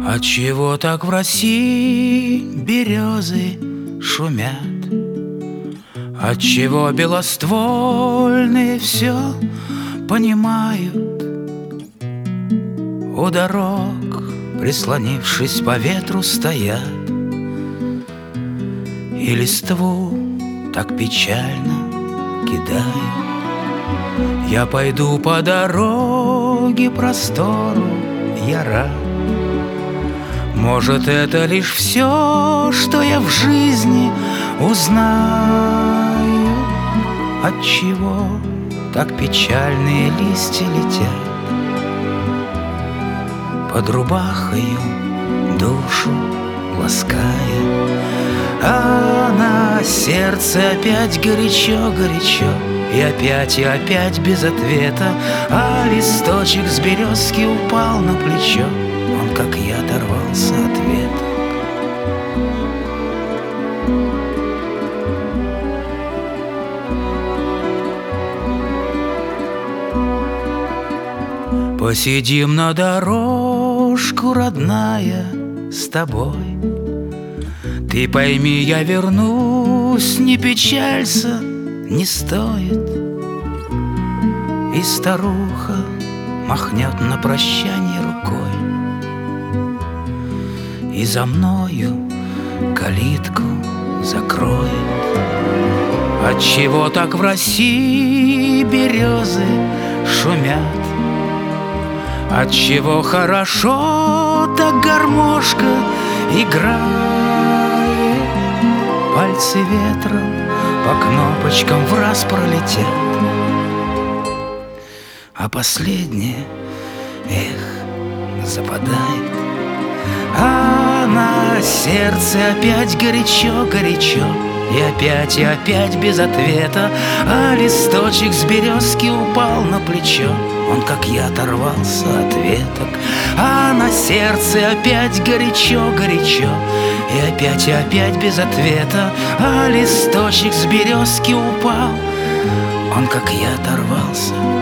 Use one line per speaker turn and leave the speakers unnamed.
Отчего так в России березы шумят? Отчего белоствольные все понимают? У дорог, прислонившись по ветру, стоят и листву так печально кидают. Я пойду по дороге простору, я рад. Может, это лишь все, что я в жизни узнаю. Отчего так печальные листья летят под рубахою, душу лаская, а на сердце опять горячо-горячо. И опять без ответа, а листочек с березки упал на плечо. Он, как я, оторвался от веток. Посидим на дорожку, родная, с тобой. Ты пойми, я вернусь, не печалься, не стоит. И старуха махнет на прощание рукой, и за мною калитку закроет. Отчего так в России березы шумят? Отчего хорошо так гармошка играет? Пальцы ветром по кнопочкам враз пролетят, а последнее, западает. А на сердце опять горячо-горячо. И опять без ответа, а листочек с березки упал на плечо. Он, как я, оторвался от веток. А на сердце опять горячо-горячо. И опять без ответа, а листочек с березки упал. Он, как я, оторвался